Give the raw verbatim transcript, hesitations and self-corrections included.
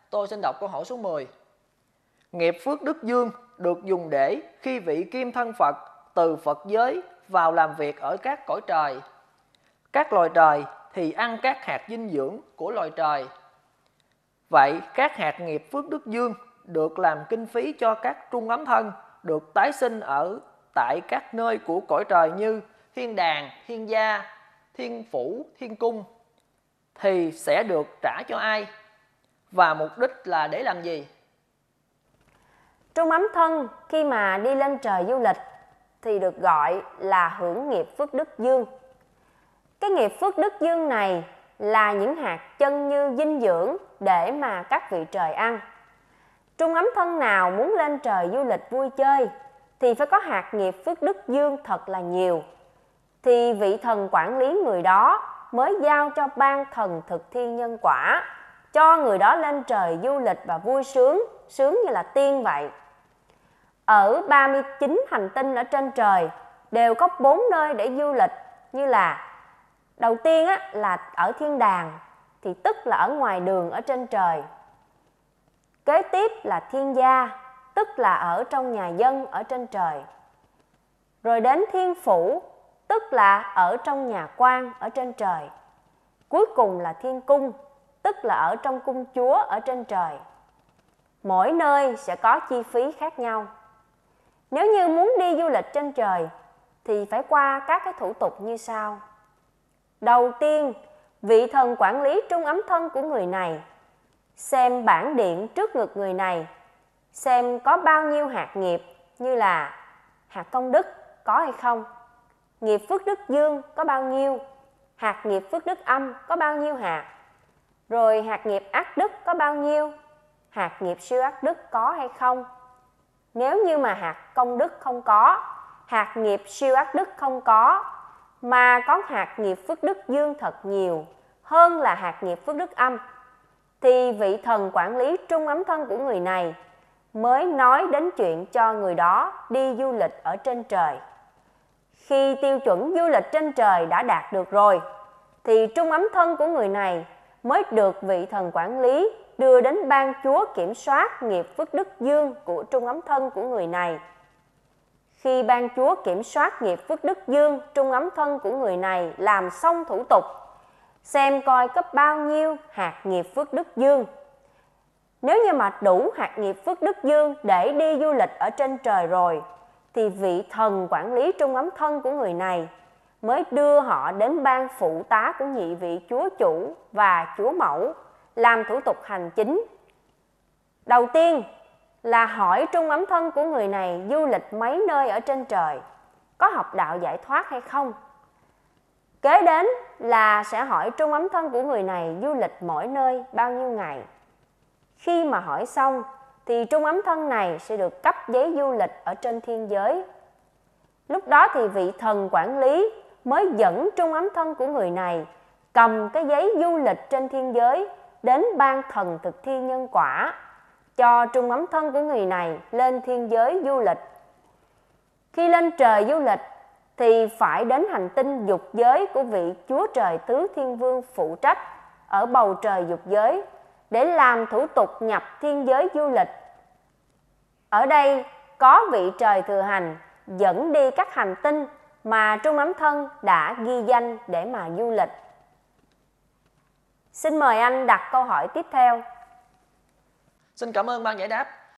Tôi xin đọc câu hỏi số mười. Nghiệp phước đức dương được dùng để khi vị kim thân Phật từ Phật giới vào làm việc ở các cõi trời. Các loài trời thì ăn các hạt dinh dưỡng của loài trời. Vậy các hạt nghiệp phước đức dương được làm kinh phí cho các trung ấm thân được tái sinh ở tại các nơi của cõi trời như thiên đàng, thiên gia, thiên phủ, thiên cung thì sẽ được trả cho ai? Và mục đích là để làm gì? Trung ấm thân khi mà đi lên trời du lịch thì được gọi là hưởng nghiệp phước đức dương. Cái nghiệp phước đức dương này là những hạt chân như dinh dưỡng để mà các vị trời ăn. Trung ấm thân nào muốn lên trời du lịch vui chơi thì phải có hạt nghiệp phước đức dương thật là nhiều, thì vị thần quản lý người đó mới giao cho ban thần thực thi nhân quả, cho người đó lên trời du lịch và vui sướng, sướng như là tiên vậy. Ở ba mươi chín hành tinh ở trên trời đều có bốn nơi để du lịch, như là đầu tiên á, là ở thiên đàng, thì tức là ở ngoài đường ở trên trời. Kế tiếp là thiên gia, tức là ở trong nhà dân ở trên trời. Rồi đến thiên phủ, tức là ở trong nhà quan ở trên trời. Cuối cùng là thiên cung, tức là ở trong cung chúa ở trên trời. Mỗi nơi sẽ có chi phí khác nhau. Nếu như muốn đi du lịch trên trời thì phải qua các cái thủ tục như sau. Đầu tiên, vị thần quản lý trung ấm thân của người này xem bảng điện trước ngực người này, xem có bao nhiêu hạt nghiệp, như là hạt công đức có hay không, nghiệp phước đức dương có bao nhiêu, hạt nghiệp phước đức âm có bao nhiêu hạt, rồi hạt nghiệp ác đức có bao nhiêu, hạt nghiệp siêu ác đức có hay không. Nếu như mà hạt công đức không có, hạt nghiệp siêu ác đức không có, mà có hạt nghiệp phước đức dương thật nhiều hơn là hạt nghiệp phước đức âm, thì vị thần quản lý trung ấm thân của người này mới nói đến chuyện cho người đó đi du lịch ở trên trời. Khi tiêu chuẩn du lịch trên trời đã đạt được rồi, thì trung ấm thân của người này mới được vị thần quản lý đưa đến ban chúa kiểm soát nghiệp phước đức dương của trung ấm thân của người này. Khi ban chúa kiểm soát nghiệp phước đức dương trung ấm thân của người này làm xong thủ tục, xem coi có bao nhiêu hạt nghiệp phước đức dương. Nếu như mà đủ hạt nghiệp phước đức dương để đi du lịch ở trên trời rồi, thì vị thần quản lý trung ấm thân của người này mới đưa họ đến ban phụ tá của nhị vị chúa chủ và chúa mẫu làm thủ tục hành chính. Đầu tiên là hỏi trung ấm thân của người này du lịch mấy nơi ở trên trời, có học đạo giải thoát hay không. Kế đến là sẽ hỏi trung ấm thân của người này du lịch mỗi nơi bao nhiêu ngày. Khi mà hỏi xong thì trung ấm thân này sẽ được cấp giấy du lịch ở trên thiên giới. Lúc đó thì vị thần quản lý mới dẫn trung ấm thân của người này cầm cái giấy du lịch trên thiên giới đến ban thần thực thi nhân quả, cho trung ấm thân của người này lên thiên giới du lịch. Khi lên trời du lịch thì phải đến hành tinh dục giới của vị chúa trời tứ thiên vương phụ trách ở bầu trời dục giới để làm thủ tục nhập thiên giới du lịch. Ở đây có vị trời thừa hành dẫn đi các hành tinh mà trung ấm thân đã ghi danh để mà du lịch. Xin mời anh đặt câu hỏi tiếp theo. Xin cảm ơn ban giải đáp.